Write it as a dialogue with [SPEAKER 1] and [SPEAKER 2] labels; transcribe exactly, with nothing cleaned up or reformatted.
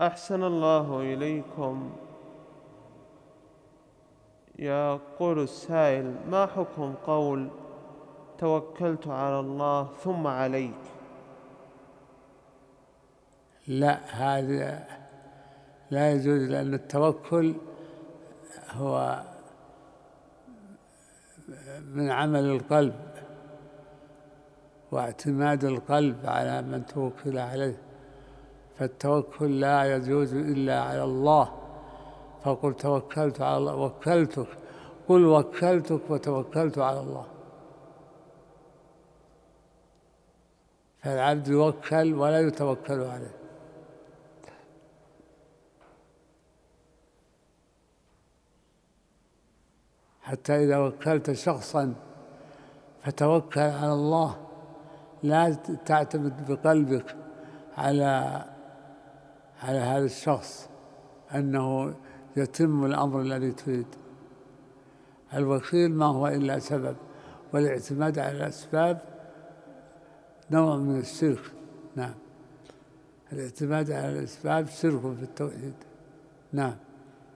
[SPEAKER 1] أحسن الله إليكم. يقول السائل: ما حكم قول توكلت على الله ثم عليك؟
[SPEAKER 2] لا، هذا لا يجوز، لأن التوكل هو من عمل القلب واعتماد القلب على من توكل عليه، فالتوكل لا يجوز إلا على الله. فقل توكلت على الله، وكلتك، قل وكلتك وتوكلت على الله. فالعبد يوكل ولا يتوكل عليه. حتى إذا وكلت شخصا فتوكل على الله، لا تعتمد بقلبك على على هذا الشخص أنه يتم الأمر الذي تريد. الوكيل ما هو إلا سبب، والاعتماد على الأسباب نوع من الشرك. نعم، الاعتماد على الأسباب شرك في التوحيد. نعم.